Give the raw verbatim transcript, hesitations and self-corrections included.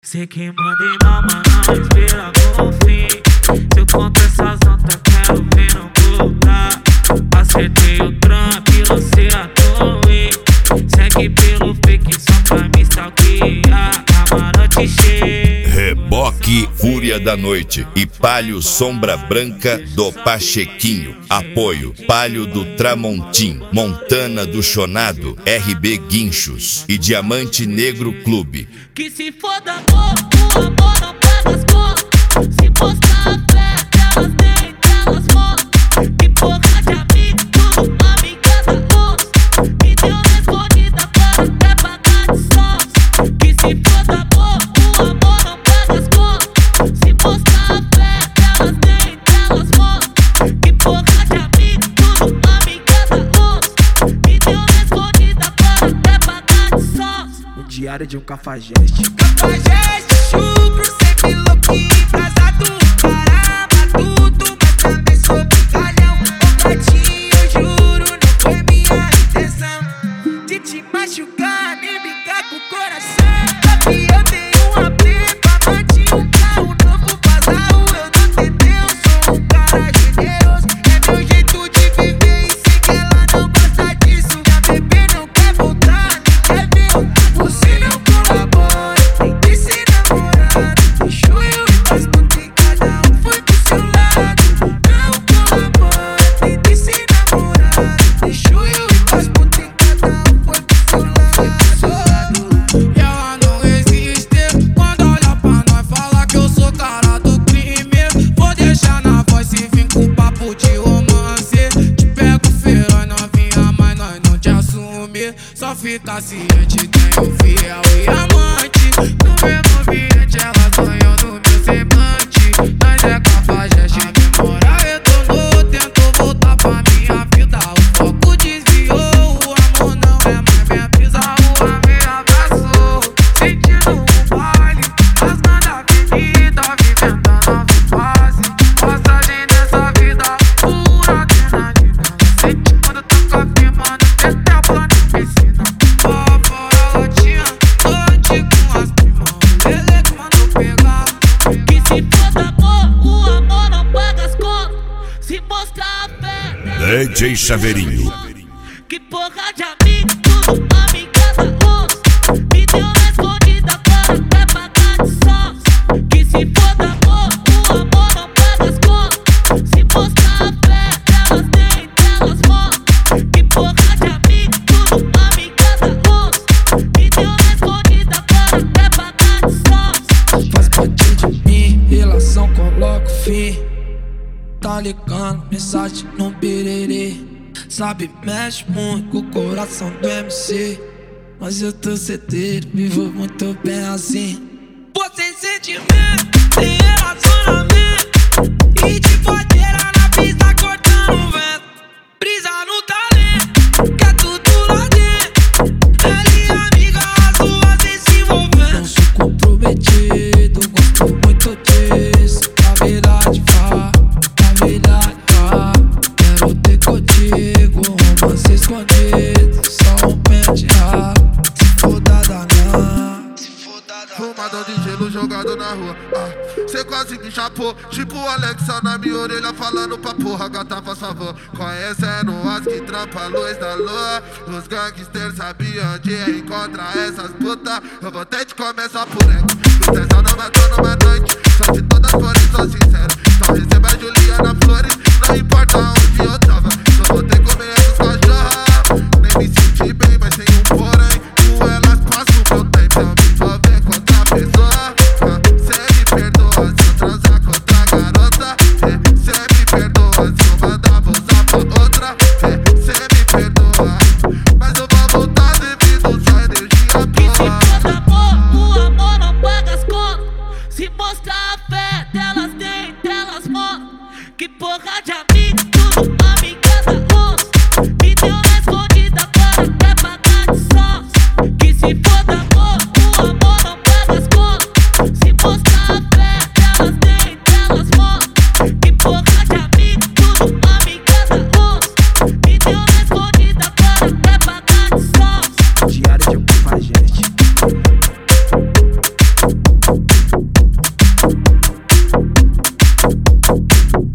Sei que mandei mal, mas não espera o fim. Se eu conto essas notas, quero ver não voltar. Acertei o trampo e lancei a torre. Segue pelo fake só pra me stalkear. Amarante cheio. Reboque, Fúria da Noite e Palio Sombra Branca do Pachequinho. Apoio Palio do Tramontim, Montana do Chonado, R B Guinchos e Diamante Negro Clube. Que se foda amor, o amor não paga as contas. Se postar a fé, elas nem elas mostram. Que porra de amigo, tudo amiga da luz. Me deu uma escondida para até pagar de sócio. Que se foda amor, o amor não paga as contas. Se postar a fé, elas nem elas mostram. Que porra de amigo, tudo amiga da luz. Me deu uma escondida para até pagar de sócio. O diário de um cafajeste. Cafajeste, chucro, sempre louquinho, embrasado. Caramba, tudo, mas também sou brincalhão. Ô gatinho, eu juro, não foi minha intenção de te machucar, nem brincar com o coração. Papi, eu tenho uma prepa, bati um carro novo, vazado. Eu não tentei, eu sou um cara generoso. É meu jeito de viver e sei que ela não gosta disso. Minha bebê não quer voltar, nem quer ver. Você não colabora, tem que ser namorado. Deixou eu e faz tudo em cada um foi pro seu lado. Não colabora, tem que ser namorado. Deixou eu e faz tudo em cada um foi pro seu lado. E ela não existe quando olha pra nós, fala que eu sou cara do crime. Vou deixar na voz e vim com papo de romance. Te pego feroz novinha, mas nós não te assume. Só fica ciente, tenho fiel e amante. No mesmo ambiente ela sonhou no meu semblante. Nós é cafajeste, a memória retornou. Tentou voltar pra minha vida, o foco desviou. O amor não é mais minha brisa, o amor me abraçou. Sentindo um baile, rasgando a avenida, vivendo a nova fase. Passagem dessa vida, pura adrenalina. Sente quando toca firmando, esse é o plano de piscina. Ó, fora latinha, noite com as primas. Ele que mandou pegar. Que se foda amor, o amor não paga as contas. Se mostrar a fé, D J Chaveirinho. que porra de amigo, tudo amiga da luz. Me deu uma escondida para até pagar de sócio. Que se foda amor, o amor não paga as contas. Se mostrar a fé, elas nem elas mostram. Que porra de amigo, tudo amiga da luz. Me deu uma escondida para até pagar de sócio. Faz parte de mim, relação coloca o fim. Tá ligando, mensagem no birerê. Sabe, mexe muito com o coração do M C. Mas eu tô certeiro, vivo muito bem assim. Pô, sem sentimento, sem relacionamento. E de bodeira na pista cortando o vento. Brisa no talento, quer tudo lá dentro. Ela e amiga, as duas sem se envolvendo. Não sou comprometido, gosto muito disso. Na verdade, vá, na verdade, vá. Quero ter contigo, romance escondido. Só um pente raro, se foda danão. Fumadão de gelo jogado na rua, ah, cê quase me chapou. Tipo o Alexa na minha orelha falando pra porra, gata faz favor. Conhecendo as que trampa a luz da lua. Os gangsters sabiam onde encontrar essas putas. Eu vou ter de começar por ela. O tesão não matou numa noite. Só se todas forem, sou sincero. Só receba a Juliana Flores, não importa onde eu tava. Só vou ter que comer essas cachorras. Nem me senti bem, mas tem um porém. Com elas passo meu tempo, eu me envolver com outra pessoa. Cê me perdoa se eu transar com outra garota. Cê me perdoa se eu mandar usar pra outra. Cê me perdoa, mas eu vou voltar devido sua energia Que se boa. foda amor, o amor não paga as contas. Se mostrar a fé, delas nem delas mostram. Que porra de amigo, tudo amiga da luz. Me deu uma escondida para até pagar de sócio. Que se foda amor, o amor não paga as contas. Se mostrar a fé, delas nem delas mostram. Que porra de amigo, tudo amiga da luz. Me deu uma escondida para até pagar de sócio. Diário de um cafajeste. Tchau.